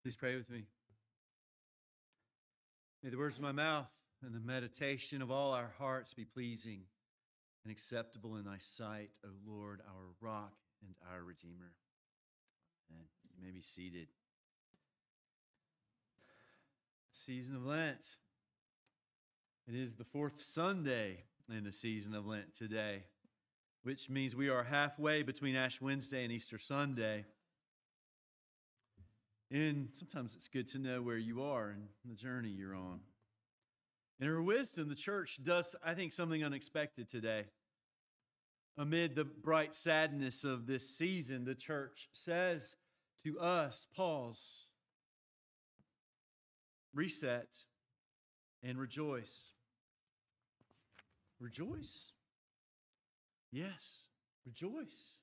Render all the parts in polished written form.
Please pray with me. May the words of my mouth and the meditation of all our hearts be pleasing and acceptable in thy sight, O Lord, our rock and our Redeemer. And you may be seated. Season of Lent. It is the fourth Sunday in the season of Lent today, which means we are halfway between Ash Wednesday and Easter Sunday. And sometimes it's good to know where you are in the journey you're on. In her wisdom, the church does, I think, something unexpected today. Amid the bright sadness of this season, the church says to us, pause, reset, and rejoice. Rejoice? Yes, rejoice.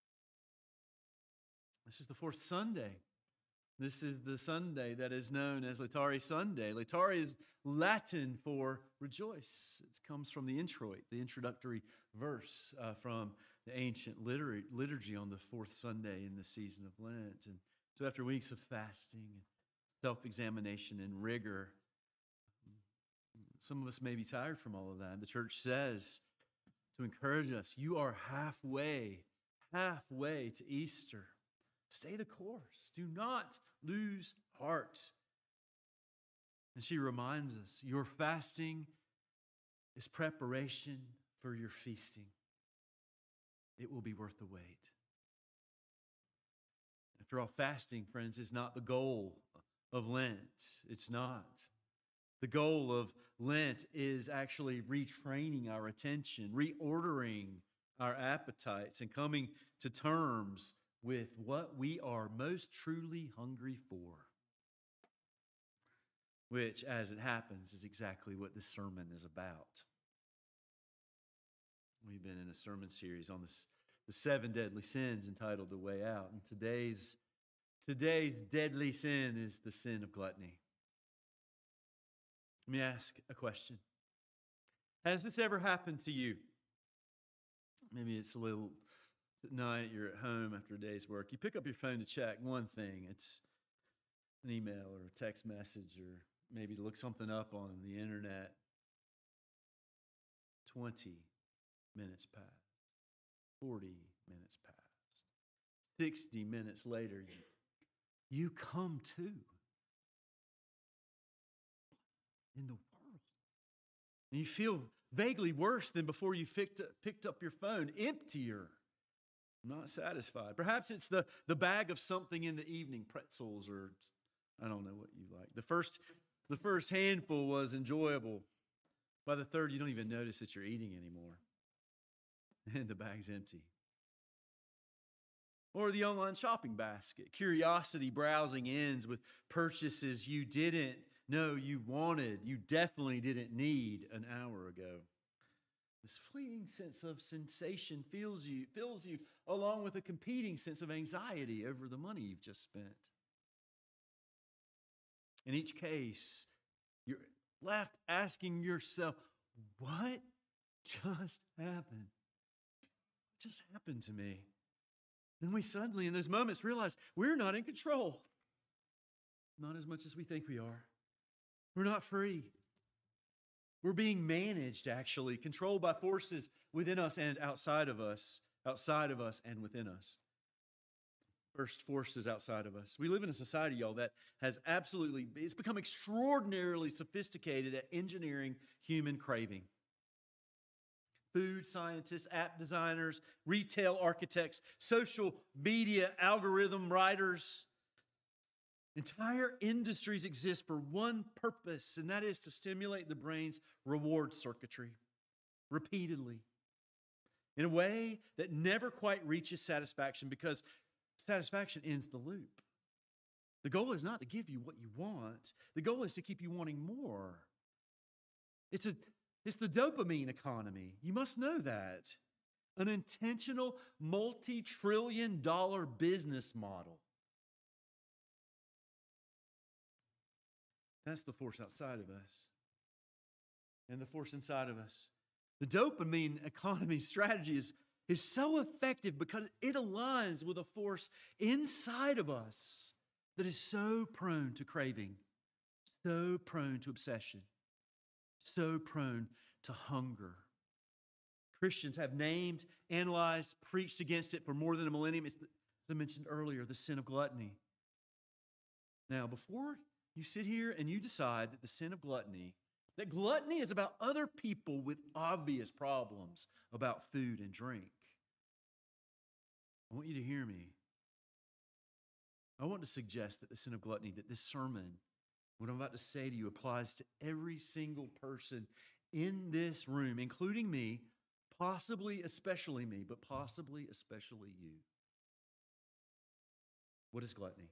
This is the fourth Sunday. This is the Sunday that is known as Laetare Sunday. Laetare is Latin for rejoice. It comes from the introit, the introductory verse from the ancient liturgy on the fourth Sunday in the season of Lent. And so after weeks of fasting and self-examination and rigor, some of us may be tired from all of that. The church says to encourage us, you are halfway to Easter. Stay the course. Do not lose heart. And she reminds us, your fasting is preparation for your feasting. It will be worth the wait. After all, fasting, friends, is not the goal of Lent. It's not. The goal of Lent is actually retraining our attention, reordering our appetites, and coming to terms with what we are most truly hungry for, which, as it happens, is exactly what this sermon is about. We've been in a sermon series on the 7 deadly sins entitled The Way Out, and today's deadly sin is the sin of gluttony. Let me ask a question. Has this ever happened to you? Maybe it's a little at night, you're at home after a day's work. You pick up your phone to check one thing. It's an email or a text message or maybe to look something up on the internet. 20 minutes passed. 40 minutes passed. 60 minutes later, you come to. In the world. And you feel vaguely worse than before you picked up your phone, emptier. Not satisfied. Perhaps it's the bag of something in the evening, pretzels or I don't know what you like. The first handful was enjoyable. By the third, you don't even notice that you're eating anymore. And the bag's empty. Or the online shopping basket. Curiosity browsing ends with purchases you didn't know you wanted. You definitely didn't need an hour ago. This fleeting sense of sensation fills you along with a competing sense of anxiety over the money you've just spent. In each case, you're left asking yourself, what just happened? What just happened to me? And we suddenly, in those moments, realize we're not in control. Not as much as we think we are. We're not free. We're being managed, actually, controlled by forces within us and outside of us and within us. First, forces outside of us. We live in a society, y'all, that has it's become extraordinarily sophisticated at engineering human craving. Food scientists, app designers, retail architects, social media algorithm writers. Entire industries exist for one purpose, and that is to stimulate the brain's reward circuitry repeatedly in a way that never quite reaches satisfaction because satisfaction ends the loop. The goal is not to give you what you want. The goal is to keep you wanting more. It's the dopamine economy. You must know that. An intentional multi-trillion-dollar business model. That's the force outside of us and the force inside of us. The dopamine economy strategy is so effective because it aligns with a force inside of us that is so prone to craving, so prone to obsession, so prone to hunger. Christians have named, analyzed, preached against it for more than a millennium. It's, as I mentioned earlier, the sin of gluttony. Now, before you sit here and you decide that the sin of gluttony, that gluttony is about other people with obvious problems about food and drink, I want you to hear me. I want to suggest that the sin of gluttony, that this sermon, what I'm about to say to you, applies to every single person in this room, including me, possibly especially me, but possibly especially you. What is gluttony?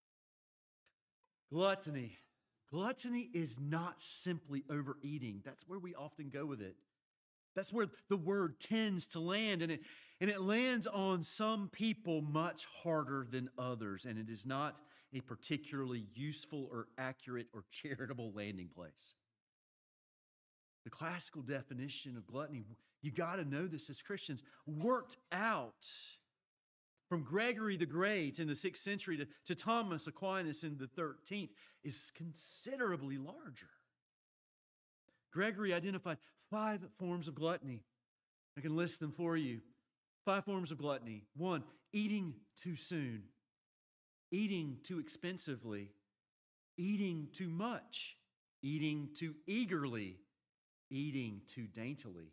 Gluttony is not simply overeating. That's where we often go with it. That's where the word tends to land, and it lands on some people much harder than others, and it is not a particularly useful or accurate or charitable landing place. The classical definition of gluttony, you got to know this as Christians, worked out from Gregory the Great in the 6th century to Thomas Aquinas in the 13th, is considerably larger. Gregory identified 5 forms of gluttony. I can list them for you. 5 forms of gluttony. 1, eating too soon, eating too expensively, eating too much, eating too eagerly, eating too daintily.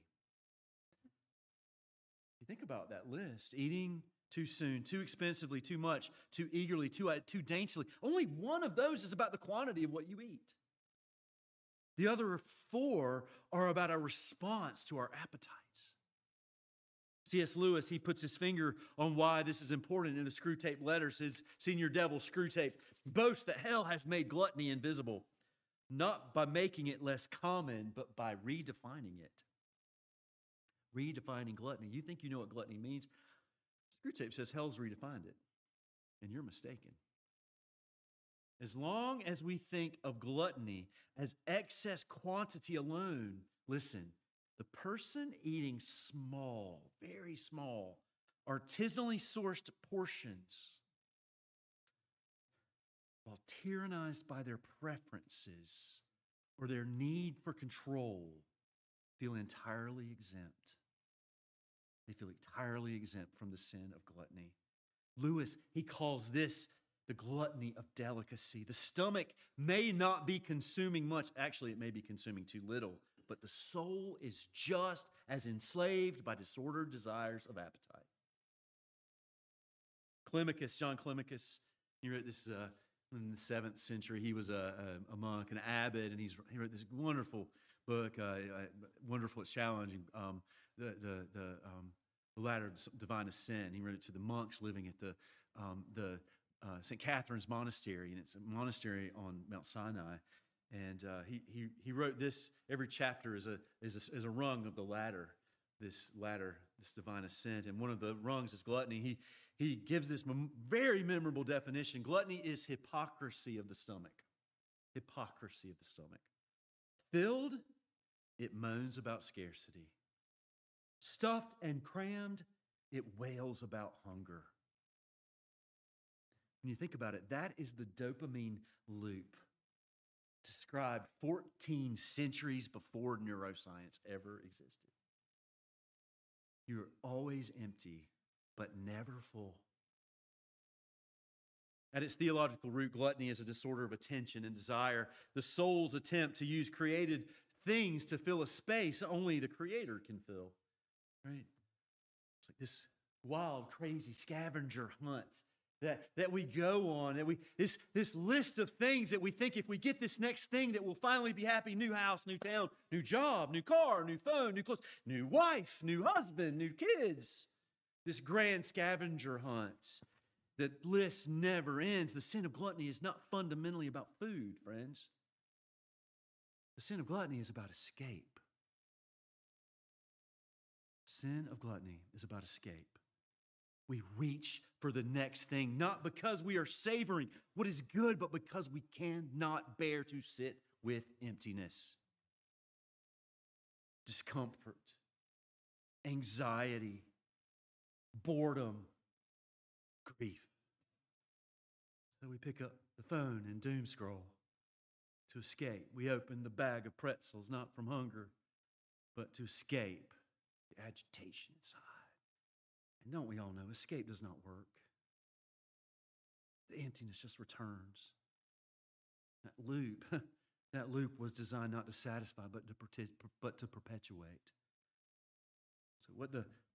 You think about that list: eating too soon, too expensively, too much, too eagerly, too daintily. Only one of those is about the quantity of what you eat. The other 4 are about our response to our appetites. C.S. Lewis, he puts his finger on why this is important in the Screwtape Letters. His senior devil, Screwtape, boasts that hell has made gluttony invisible, not by making it less common, but by redefining it. Redefining gluttony. You think you know what gluttony means? Screwtape says hell's redefined it, and you're mistaken. As long as we think of gluttony as excess quantity alone, listen, the person eating small, very small, artisanally sourced portions, while tyrannized by their preferences or their need for control, feel entirely exempt. They feel entirely exempt from the sin of gluttony. Lewis, he calls this the gluttony of delicacy. The stomach may not be consuming much. Actually, it may be consuming too little, but the soul is just as enslaved by disordered desires of appetite. Climacus, John Climacus, he wrote this in the 7th century. He was a monk, an abbot, and he wrote this wonderful book, wonderful, it's challenging, the Ladder of Divine Ascent. He wrote it to the monks living at the St. Catherine's Monastery, and it's a monastery on Mount Sinai. And he wrote this. Every chapter is a rung of the ladder, this divine ascent. And one of the rungs is gluttony. He gives this very memorable definition. Gluttony is hypocrisy of the stomach. Hypocrisy of the stomach. Filled, it moans about scarcity. Stuffed and crammed, it wails about hunger. When you think about it, that is the dopamine loop described 14 centuries before neuroscience ever existed. You're always empty, but never full. At its theological root, gluttony is a disorder of attention and desire, the soul's attempt to use created things to fill a space only the Creator can fill. Right? It's like this wild, crazy scavenger hunt that we go on, this list of things that we think if we get this next thing that we'll finally be happy. New house, new town, new job, new car, new phone, new clothes, new wife, new husband, new kids. This grand scavenger hunt. That list never ends. The sin of gluttony is not fundamentally about food, friends. The sin of gluttony is about escape. Sin of gluttony is about escape. We reach for the next thing, not because we are savoring what is good, but because we cannot bear to sit with emptiness, discomfort, anxiety, boredom, grief. So we pick up the phone and doom scroll to escape. We open the bag of pretzels, not from hunger, but to escape the agitation inside. And don't we all know, escape does not work. The emptiness just returns. That loop was designed not to satisfy, but to perpetuate. So what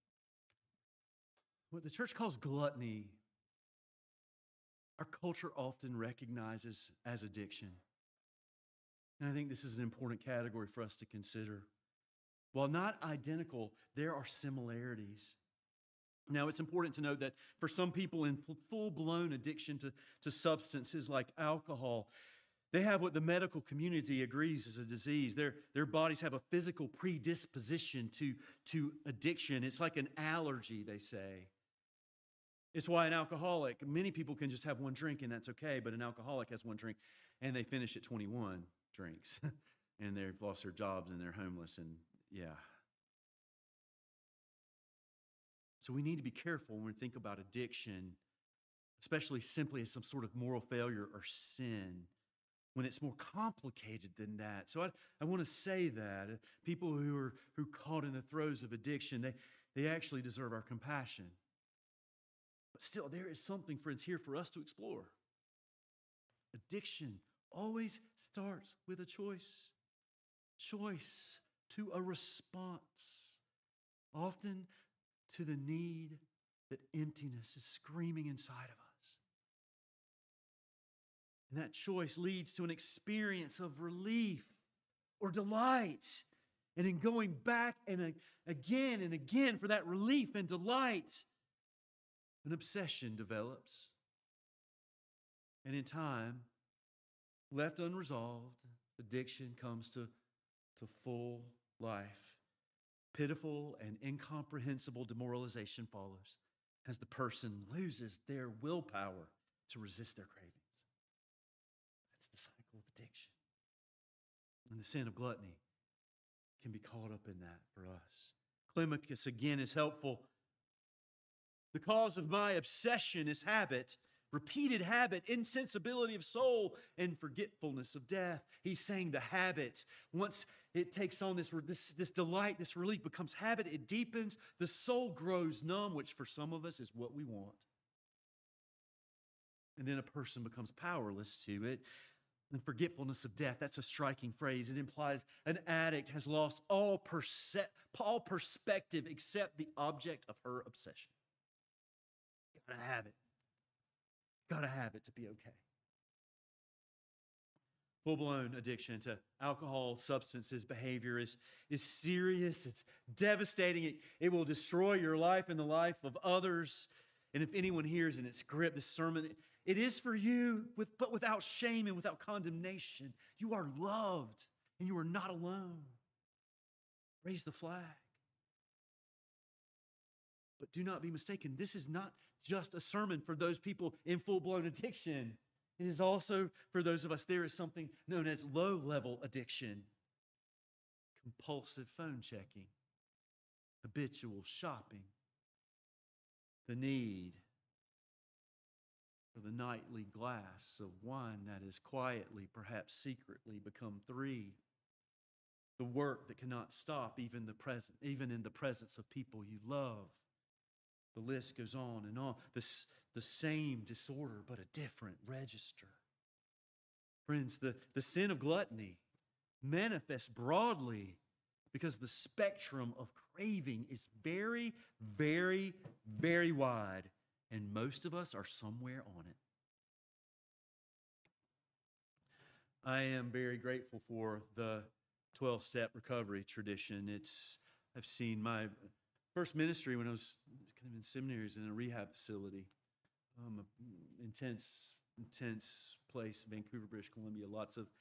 the church calls gluttony, our culture often recognizes as addiction. And I think this is an important category for us to consider. While not identical, there are similarities. Now, it's important to note that for some people in full-blown addiction to substances like alcohol, they have what the medical community agrees is a disease. Their bodies have a physical predisposition to addiction. It's like an allergy, they say. It's why an alcoholic, many people can just have one drink and that's okay, but an alcoholic has one drink and they finish at 21 drinks and they've lost their jobs and they're homeless and yeah. So we need to be careful when we think about addiction, especially simply as some sort of moral failure or sin, when it's more complicated than that. So I want to say that people who are caught in the throes of addiction, they actually deserve our compassion. But still, there is something, friends, here for us to explore. Addiction always starts with a choice. Choice to a response. Often to the need that emptiness is screaming inside of us. And that choice leads to an experience of relief or delight. And in going back and again for that relief and delight, an obsession develops. And in time, left unresolved, addiction comes to full life. Pitiful and incomprehensible demoralization follows as the person loses their willpower to resist their cravings. That's the cycle of addiction. And the sin of gluttony can be caught up in that for us. Climacus, again, is helpful. The cause of my obsession is habit, repeated habit, insensibility of soul, and forgetfulness of death. He's saying the habit, once it takes on this delight, this relief becomes habit, it deepens, the soul grows numb, which for some of us is what we want. And then a person becomes powerless to it. And forgetfulness of death, that's a striking phrase. It implies an addict has lost all perspective except the object of her obsession. Gotta have it. Gotta have it to be okay. Full-blown addiction to alcohol, substances, behavior is serious. It's devastating. It will destroy your life and the life of others. And if anyone hears in its grip this sermon, it is for you, but without shame and without condemnation. You are loved and you are not alone. Raise the flag. But do not be mistaken. This is not just a sermon for those people in full-blown addiction. It is also for those of us, there is something known as low-level addiction. Compulsive phone checking, habitual shopping, the need for the nightly glass of wine that is quietly, perhaps secretly, become three. The work that cannot stop even in the presence of people you love. The list goes on and on. The same disorder, but a different register. Friends, the sin of gluttony manifests broadly because the spectrum of craving is very, very, very wide, and most of us are somewhere on it. I am very grateful for the 12-step recovery tradition. I've seen my first ministry when I was kind of in seminaries in a rehab facility. Intense place, Vancouver, British Columbia. Lots of,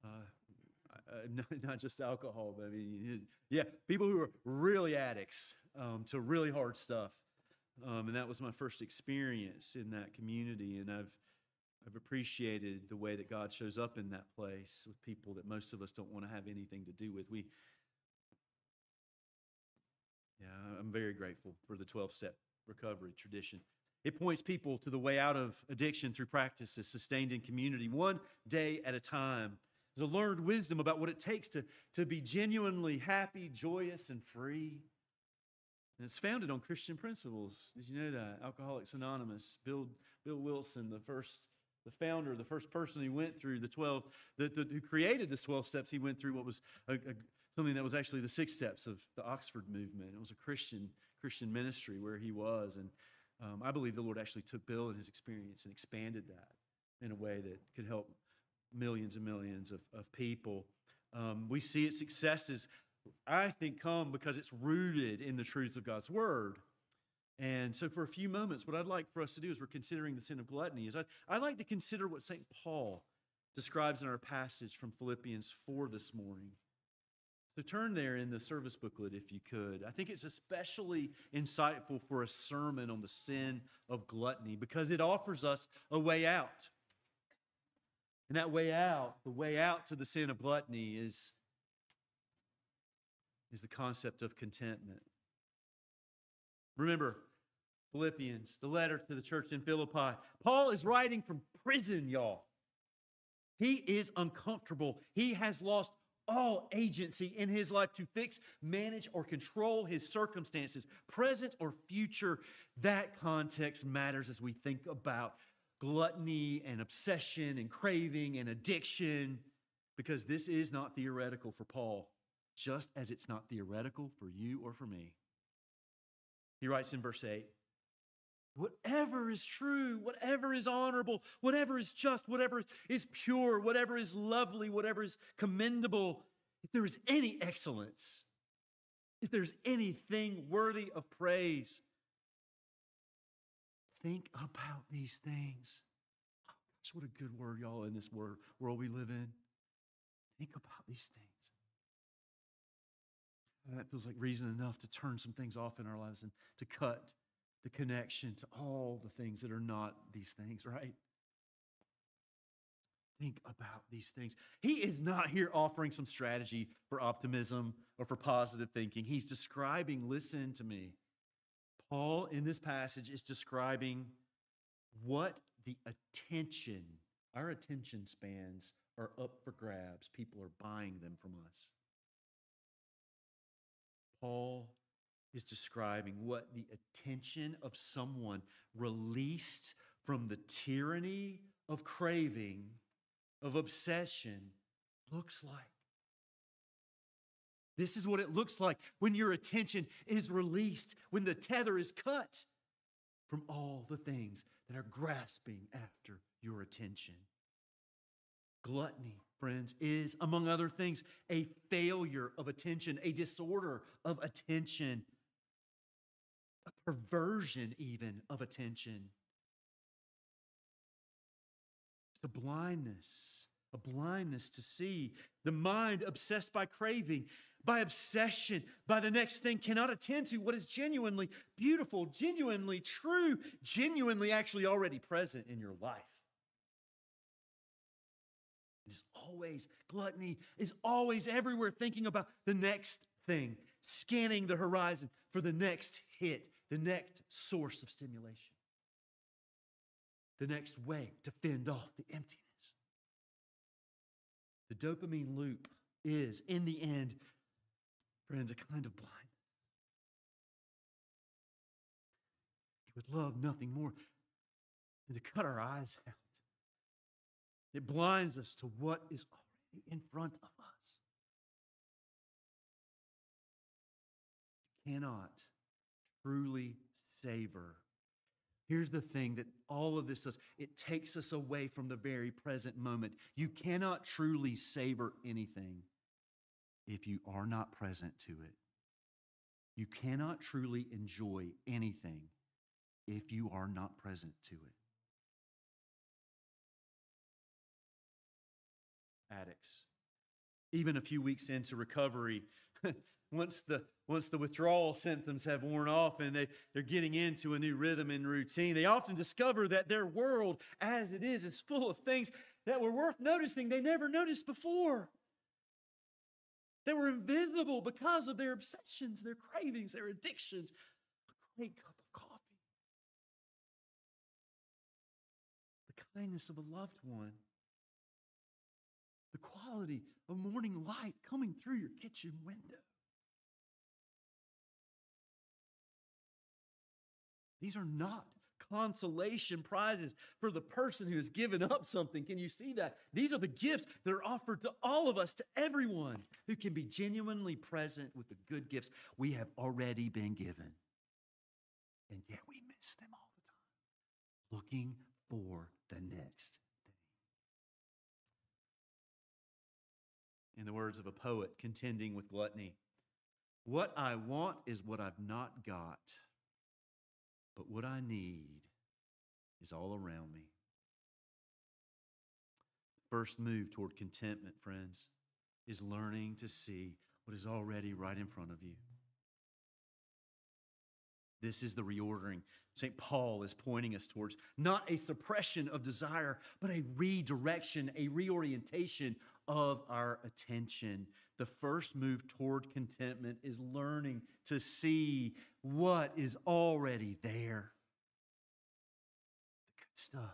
not just alcohol, but I mean, yeah, people who are really addicts to really hard stuff. And that was my first experience in that community. And I've appreciated the way that God shows up in that place with people that most of us don't want to have anything to do with. I'm very grateful for the 12-step recovery tradition. It points people to the way out of addiction through practices sustained in community, one day at a time. There's a learned wisdom about what it takes to be genuinely happy, joyous, and free. And it's founded on Christian principles. Did you know that? Alcoholics Anonymous, Bill Wilson, the founder, the first person who went through the 12, who created the 12 steps, he went through what was something that was actually the 6 steps of the Oxford movement. It was a Christian ministry where he was. And I believe the Lord actually took Bill and his experience and expanded that in a way that could help millions and millions of people. We see its successes, I think, come because it's rooted in the truths of God's Word. And so for a few moments, what I'd like for us to do as we're considering the sin of gluttony is I'd like to consider what St. Paul describes in our passage from Philippians 4 this morning. So turn there in the service booklet if you could. I think it's especially insightful for a sermon on the sin of gluttony because it offers us a way out. And that way out, the way out to the sin of gluttony is the concept of contentment. Remember, Philippians, the letter to the church in Philippi. Paul is writing from prison, y'all. He is uncomfortable. He has lost all agency in his life to fix, manage, or control his circumstances, present or future. That context matters as we think about gluttony and obsession and craving and addiction, because this is not theoretical for Paul, just as it's not theoretical for you or for me. He writes in verse 8, whatever is true, whatever is honorable, whatever is just, whatever is pure, whatever is lovely, whatever is commendable, if there is any excellence, if there's anything worthy of praise, think about these things. Oh, gosh, what a good word, y'all, in this world we live in. Think about these things. That feels like reason enough to turn some things off in our lives and to cut the connection to all the things that are not these things, right? Think about these things. He is not here offering some strategy for optimism or for positive thinking. He's describing, listen to me. Paul in this passage is describing what our attention spans are up for grabs. People are buying them from us. Paul is describing what the attention of someone released from the tyranny of craving, of obsession, looks like. This is what it looks like when your attention is released, when the tether is cut from all the things that are grasping after your attention. Gluttony, friends, is, among other things, a failure of attention, a disorder of attention, a perversion even of attention. It's a blindness to see. The mind obsessed by craving, by obsession, by the next thing, cannot attend to what is genuinely beautiful, genuinely true, genuinely actually already present in your life. Gluttony is always everywhere thinking about the next thing, scanning the horizon for the next hit, the next source of stimulation, the next way to fend off the emptiness. The dopamine loop is, in the end, friends, a kind of blindness. We would love nothing more than to cut our eyes out. It blinds us to what is already in front of us. You cannot truly savor. Here's the thing that all of this does. It takes us away from the very present moment. You cannot truly savor anything if you are not present to it. You cannot truly enjoy anything if you are not present to it. Addicts, even a few weeks into recovery, once the withdrawal symptoms have worn off and they're getting into a new rhythm and routine, they often discover that their world as it is full of things that were worth noticing they never noticed before. They were invisible because of their obsessions, their cravings, their addictions. A great cup of coffee, kindness of a loved one, the quality of morning light coming through your kitchen window. These are not consolation prizes for the person who has given up something. Can you see that? These are the gifts that are offered to all of us, to everyone who can be genuinely present with the good gifts we have already been given. And yet we miss them all the time, looking for the next thing. In the words of a poet contending with gluttony, what I want is what I've not got, but what I need is all around me. First move toward contentment, friends, is learning to see what is already right in front of you. This is the reordering St. Paul is pointing us towards. Not a suppression of desire, but a redirection, a reorientation of our attention. The first move toward contentment is learning to see what is already there. The good stuff.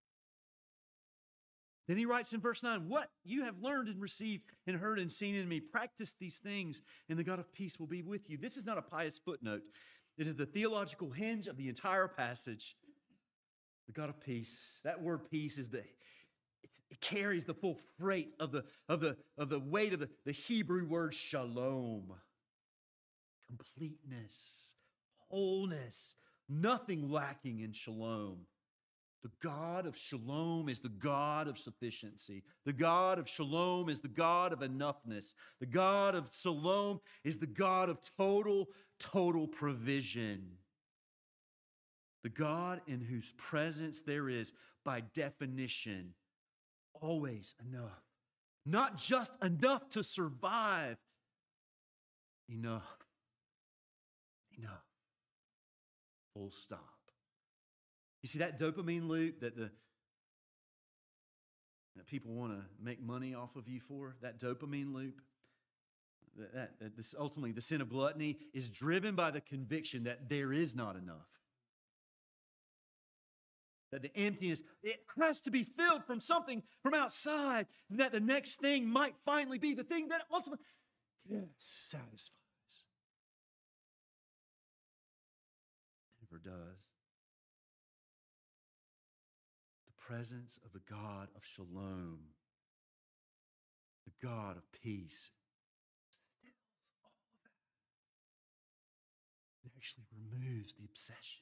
Then he writes in verse 9, what you have learned and received and heard and seen in me, practice these things, and the God of peace will be with you. This is not a pious footnote. It is the theological hinge of the entire passage. The God of peace. That word peace is it carries the full freight of the weight of the Hebrew word shalom. Completeness, wholeness, nothing lacking in shalom. The God of shalom is the God of sufficiency. The God of shalom is the God of enoughness. The God of shalom is the God of total provision. The God in whose presence there is, by definition, always enough. Not just enough to survive. Enough. Enough. Full stop. You see that dopamine loop that people want to make money off of you for? That dopamine loop? This ultimately, the sin of gluttony is driven by the conviction that there is not enough. That the emptiness, it has to be filled from something from outside, and that the next thing might finally be the thing that ultimately satisfies. It never does. The presence of the God of shalom, the God of peace, stills all of that. It actually removes the obsession,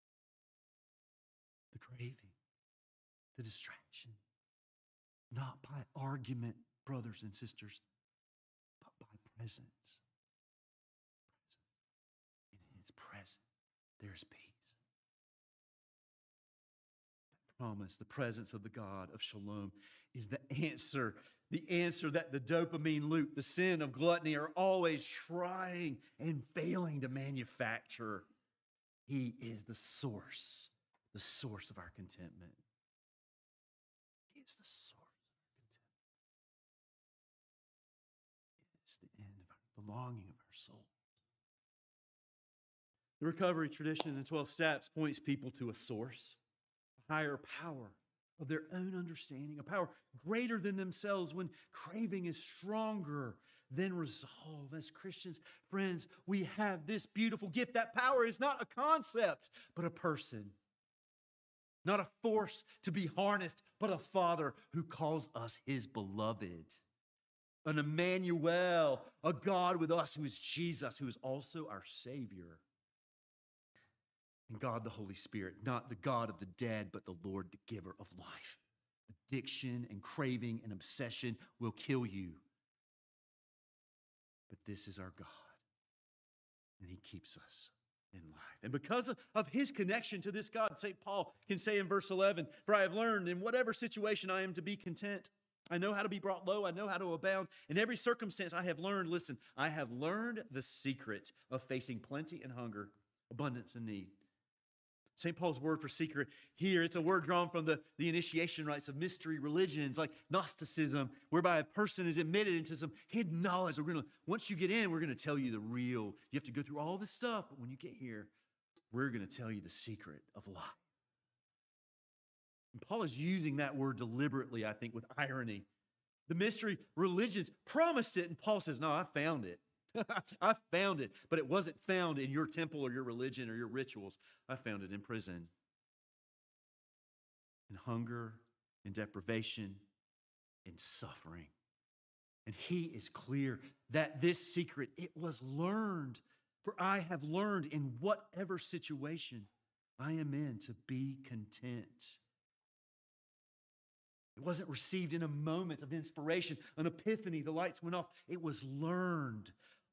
the craving, the distraction, not by argument, brothers and sisters, but by presence. In His presence, there's peace. That promise, the presence of the God of shalom, is the answer that the dopamine loop, the sin of gluttony, are always trying and failing to manufacture. He is the source of our contentment. He is the source of our contentment. It is the end of the longing of our soul. The recovery tradition in the 12 steps points people to a source, a higher power of their own understanding, a power greater than themselves when craving is stronger than resolve. As Christians, friends, we have this beautiful gift. That power is not a concept, but a person. Not a force to be harnessed, but a Father who calls us His beloved. An Emmanuel, a God with us who is Jesus, who is also our Savior. And God the Holy Spirit, not the God of the dead, but the Lord, the giver of life. Addiction and craving and obsession will kill you. But this is our God, and He keeps us in life. And because of His connection to this God, St. Paul can say in verse 11, for I have learned in whatever situation I am to be content. I know how to be brought low. I know how to abound. In every circumstance I have learned, listen, I have learned the secret of facing plenty and hunger, abundance and need. St. Paul's word for secret here, it's a word drawn from the initiation rites of mystery religions like Gnosticism, whereby a person is admitted into some hidden knowledge. Once you get in, we're going to tell you the real. You have to go through all this stuff, but when you get here, we're going to tell you the secret of life. And Paul is using that word deliberately, I think, with irony. The mystery religions promised it, and Paul says, no, I found it. I found it, but it wasn't found in your temple or your religion or your rituals. I found it in prison, in hunger, in deprivation, in suffering. And he is clear that this secret, it was learned. For I have learned in whatever situation I am in to be content. It wasn't received in a moment of inspiration, an epiphany, the lights went off. It was learned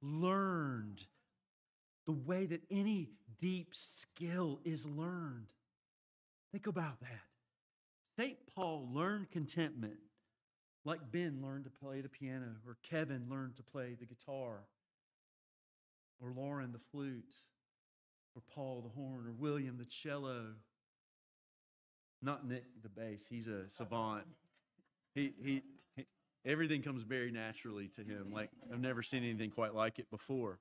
the way that any deep skill is learned. Think about that. St. Paul learned contentment like Ben learned to play the piano, or Kevin learned to play the guitar, or Lauren the flute, or Paul the horn, or William the cello. Not Nick the bass. He's a savant. He everything comes very naturally to him. Like I've never seen anything quite like it before.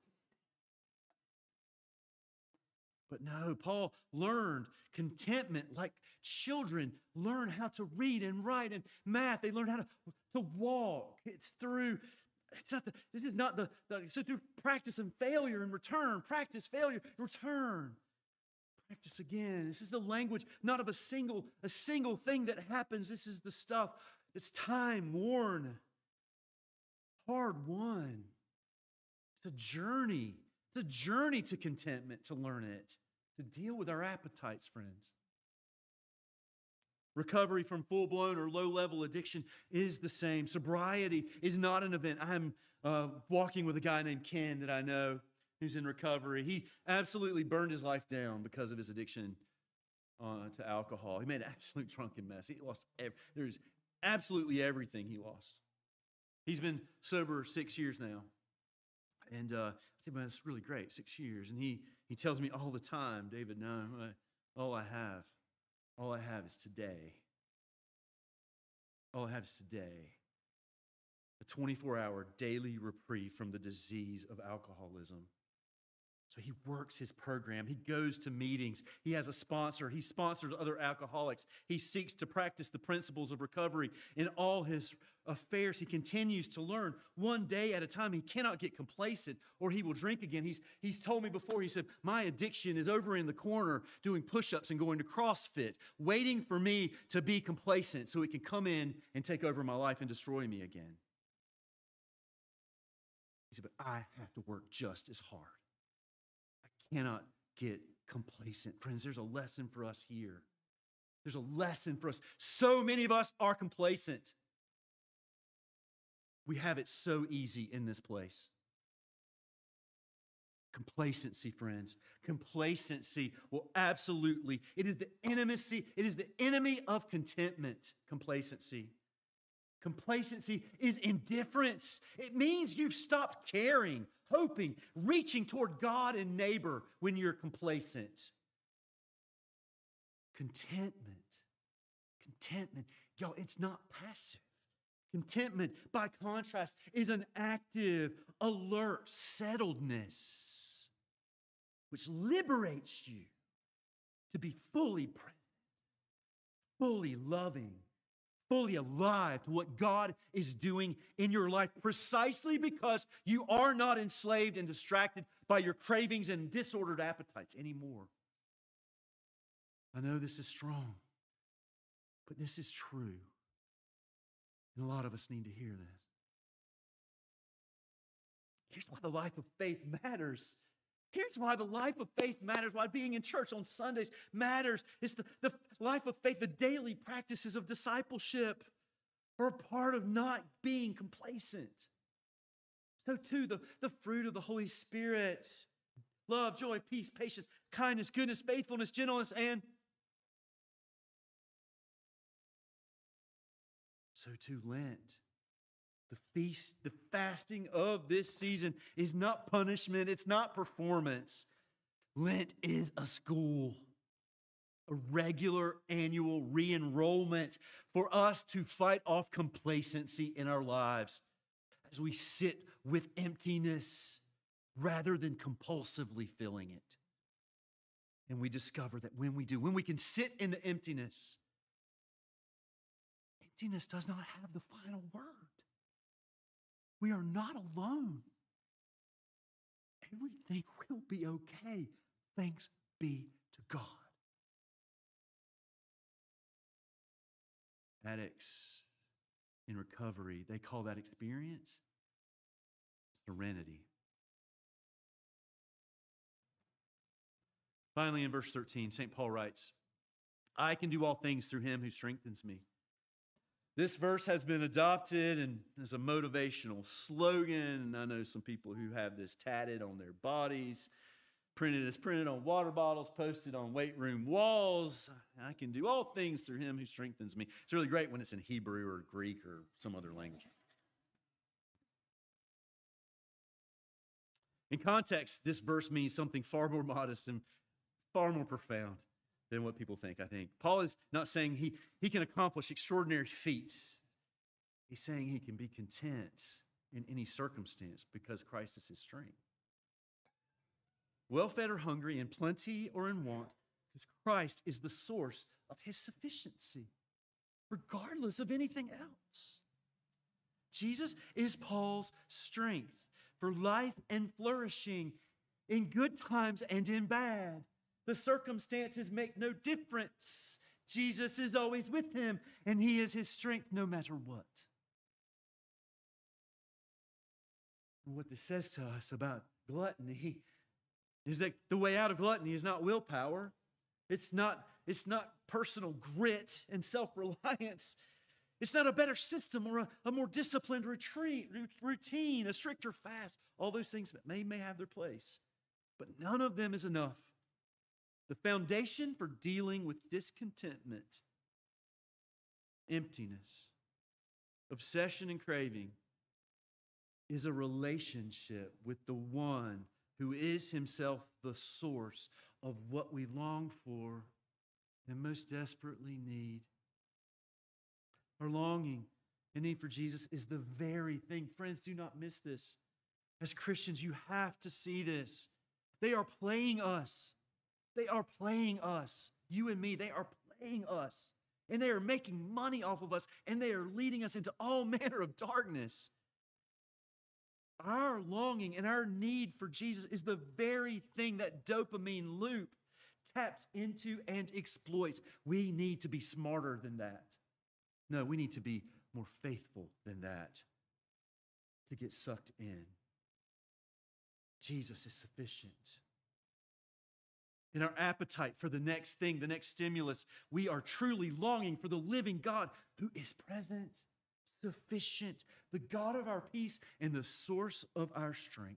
But no, Paul learned contentment like children learn how to read and write and math. They learn how to walk. This is not so through practice and failure and return, practice, failure, return. Practice again. This is the language not of a single thing that happens. This is the stuff that's time worn, hard won. It's a journey. It's a journey to contentment, to learn it, to deal with our appetites, friends. Recovery from full-blown or low-level addiction is the same. Sobriety is not an event. I'm walking with a guy named Ken that I know who's in recovery. He absolutely burned his life down because of his addiction to alcohol. He made an absolute drunken mess. He lost there's absolutely everything he lost. He's been sober 6 years now. And I said, man, that's really great, 6 years. And he tells me all the time, David, no, all I have is today. All I have is today. A 24-hour daily reprieve from the disease of alcoholism. So he works his program. He goes to meetings. He has a sponsor. He sponsors other alcoholics. He seeks to practice the principles of recovery in all his affairs. He continues to learn one day at a time. He cannot get complacent or he will drink again. He's told me before, he said, my addiction is over in the corner doing push-ups and going to CrossFit, waiting for me to be complacent so it can come in and take over my life and destroy me again. He said, but I have to work just as hard. Cannot get complacent. Friends, there's a lesson for us here. There's a lesson for us. So many of us are complacent. We have it so easy in this place. Complacency, friends. Complacency will absolutely, it is the enemy of contentment, complacency. Complacency is indifference. It means you've stopped caring, hoping, reaching toward God and neighbor when you're complacent. Contentment, y'all, it's not passive. Contentment, by contrast, is an active, alert settledness, which liberates you to be fully present, fully loving, fully alive to what God is doing in your life, precisely because you are not enslaved and distracted by your cravings and disordered appetites anymore. I know this is strong, but this is true. And a lot of us need to hear this. Here's why the life of faith matters. Here's why the life of faith matters, why being in church on Sundays matters. It's the life of faith, the daily practices of discipleship are a part of not being complacent. So too, the fruit of the Holy Spirit, love, joy, peace, patience, kindness, goodness, faithfulness, gentleness, and so too Lent. The feast, the fasting of this season is not punishment. It's not performance. Lent is a school, a regular annual re-enrollment for us to fight off complacency in our lives as we sit with emptiness rather than compulsively filling it. And we discover that when we can sit in the emptiness, emptiness does not have the final word. We are not alone. Everything will be okay. Thanks be to God. Addicts in recovery, they call that experience serenity. Finally, in verse 13, St. Paul writes, I can do all things through him who strengthens me. This verse has been adopted and as a motivational slogan. And I know some people who have this tatted on their bodies, printed on water bottles, posted on weight room walls. I can do all things through him who strengthens me. It's really great when it's in Hebrew or Greek or some other language. In context, this verse means something far more modest and far more profound than what people think, I think. Paul is not saying he can accomplish extraordinary feats. He's saying he can be content in any circumstance because Christ is his strength. Well-fed or hungry, in plenty or in want, because Christ is the source of his sufficiency, regardless of anything else. Jesus is Paul's strength for life and flourishing in good times and in bad. The circumstances make no difference. Jesus is always with him, and he is his strength no matter what. What this says to us about gluttony is that the way out of gluttony is not willpower. It's not personal grit and self-reliance. It's not a better system or a more disciplined routine, a stricter fast. All those things that may have their place. But none of them is enough. The foundation for dealing with discontentment, emptiness, obsession, and craving is a relationship with the one who is himself the source of what we long for and most desperately need. Our longing and need for Jesus is the very thing. Friends, do not miss this. As Christians, you have to see this. They are playing us. They are playing us. You and me, they are playing us. And they are making money off of us, and they are leading us into all manner of darkness. Our longing and our need for Jesus is the very thing that dopamine loop taps into and exploits. We need to be smarter than that. No, we need to be more faithful than that to get sucked in. Jesus is sufficient. In our appetite for the next thing, the next stimulus, we are truly longing for the living God who is present, sufficient, the God of our peace, and the source of our strength.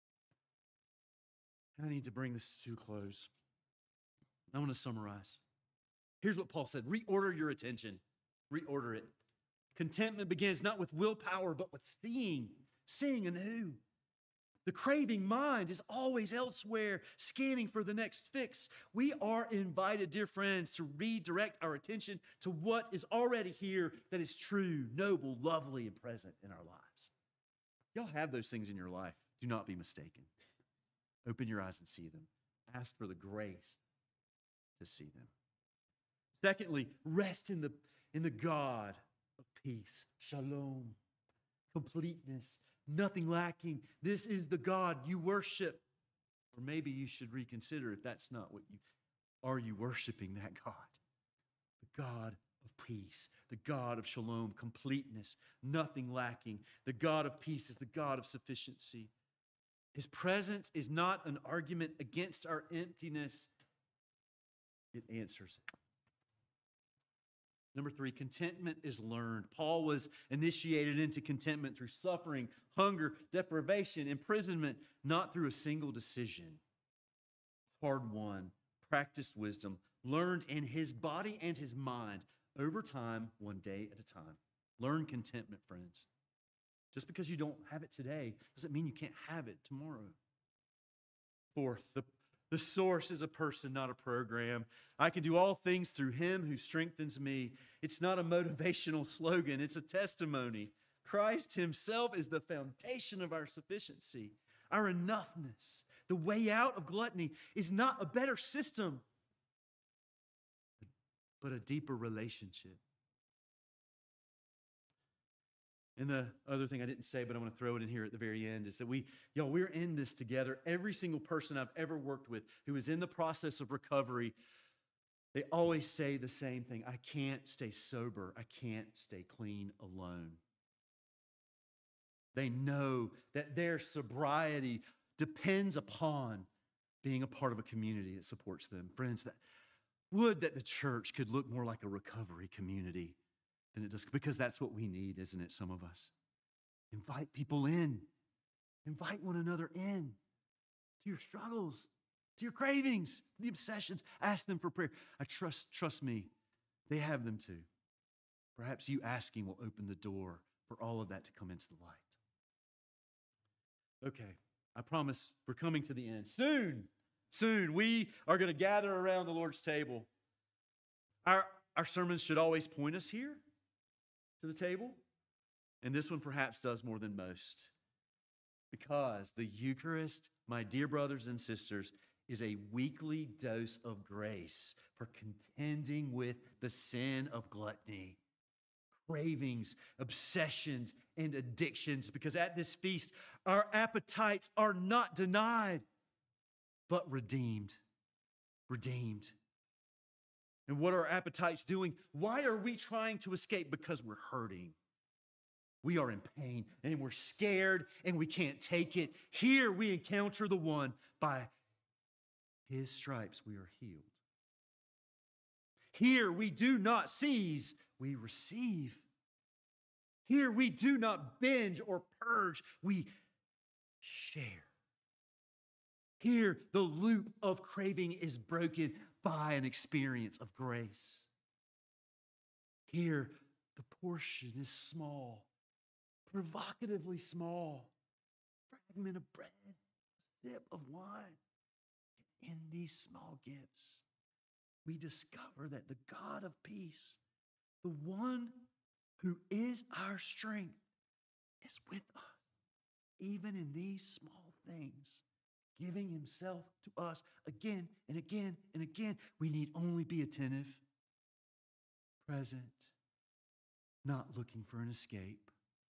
I need to bring this to a close. I want to summarize. Here's what Paul said. Reorder your attention. Reorder it. Contentment begins not with willpower, but with seeing anew. The craving mind is always elsewhere, scanning for the next fix. We are invited, dear friends, to redirect our attention to what is already here that is true, noble, lovely, and present in our lives. Y'all have those things in your life. Do not be mistaken. Open your eyes and see them. Ask for the grace to see them. Secondly, rest in the God of peace, shalom, completeness, nothing lacking. This is the God you worship. Or maybe you should reconsider if that's not what are you worshiping that God? The God of peace, the God of shalom, completeness, nothing lacking. The God of peace is the God of sufficiency. His presence is not an argument against our emptiness. It answers it. Number 3, contentment is learned. Paul was initiated into contentment through suffering, hunger, deprivation, imprisonment, not through a single decision. It's hard won, practiced wisdom, learned in his body and his mind over time, one day at a time. Learn contentment, friends. Just because you don't have it today doesn't mean you can't have it tomorrow. Fourth, the source is a person, not a program. I can do all things through him who strengthens me. It's not a motivational slogan. It's a testimony. Christ himself is the foundation of our sufficiency, our enoughness. The way out of gluttony is not a better system, but a deeper relationship. And the other thing I didn't say, but I'm going to throw it in here at the very end, is that we're in this together. Every single person I've ever worked with who is in the process of recovery, they always say the same thing. I can't stay sober. I can't stay clean alone. They know that their sobriety depends upon being a part of a community that supports them. Friends, would that the church could look more like a recovery community than it does, because that's what we need, isn't it, some of us? Invite people in. Invite one another in to your struggles, to your cravings, the obsessions. Ask them for prayer. I trust me, they have them too. Perhaps you asking will open the door for all of that to come into the light. Okay, I promise we're coming to the end. Soon, we are going to gather around the Lord's table. Our sermons should always point us here to the table. And this one perhaps does more than most. Because the Eucharist, my dear brothers and sisters, is a weekly dose of grace for contending with the sin of gluttony, cravings, obsessions, and addictions. Because at this feast, our appetites are not denied, but redeemed. Redeemed. And what are our appetites doing? Why are we trying to escape? Because we're hurting. We are in pain and we're scared and we can't take it. Here we encounter the one by his stripes we are healed. Here we do not seize, we receive. Here we do not binge or purge, we share. Here the loop of craving is broken by an experience of grace. Here the portion is small, provocatively small, fragment of bread, a sip of wine. In these small gifts, we discover that the God of peace, the one who is our strength, is with us, even in these small things, giving himself to us again and again and again. We need only be attentive, present, not looking for an escape.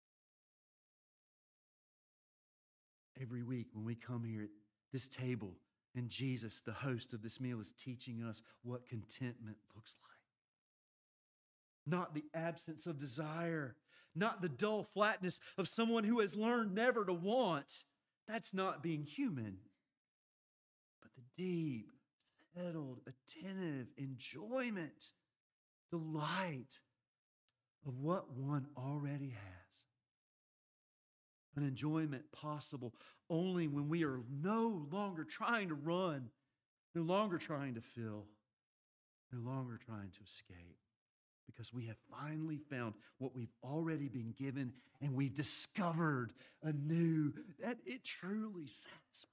Every week when we come here at this table, and Jesus, the host of this meal, is teaching us what contentment looks like. Not the absence of desire, not the dull flatness of someone who has learned never to want. That's not being human. But the deep, settled, attentive enjoyment, delight of what one already has. An enjoyment possible only when we are no longer trying to run, no longer trying to fill, no longer trying to escape, because we have finally found what we've already been given, and we've discovered anew that it truly satisfies.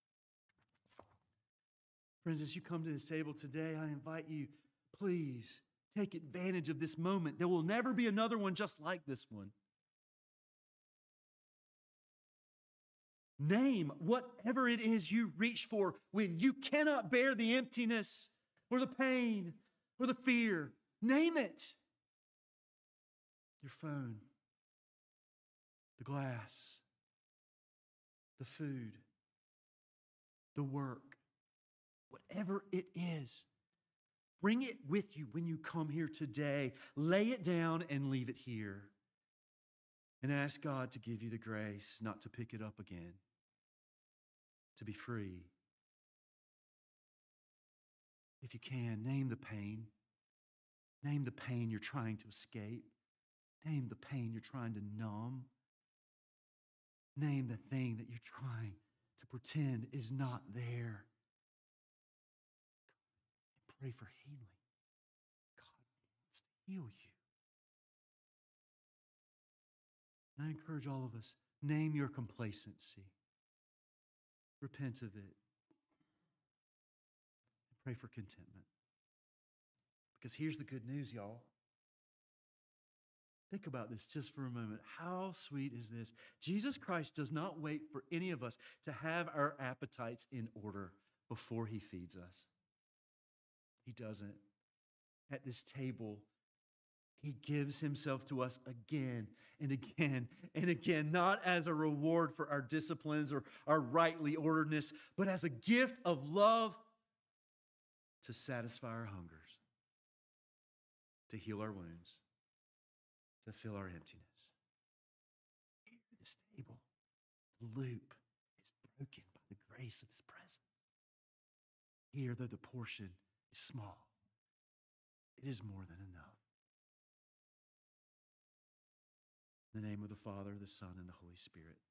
Friends, as you come to this table today, I invite you, please take advantage of this moment. There will never be another one just like this one. Name whatever it is you reach for when you cannot bear the emptiness or the pain or the fear. Name it. Your phone, the glass, the food, the work, whatever it is. Bring it with you when you come here today. Lay it down and leave it here. And ask God to give you the grace not to pick it up again. To be free. If you can, name the pain. Name the pain you're trying to escape. Name the pain you're trying to numb. Name the thing that you're trying to pretend is not there. And pray for healing. God wants to heal you. And I encourage all of us, name your complacency. Repent of it. And pray for contentment. Because here's the good news, y'all. Think about this just for a moment. How sweet is this? Jesus Christ does not wait for any of us to have our appetites in order before he feeds us. He doesn't. At this table, He gives himself to us again and again and again, not as a reward for our disciplines or our rightly orderedness, but as a gift of love to satisfy our hungers, to heal our wounds, to fill our emptiness. Here at this table, the loop is broken by the grace of his presence. Here, though the portion is small, it is more than enough. In the name of the Father, the Son, and the Holy Spirit.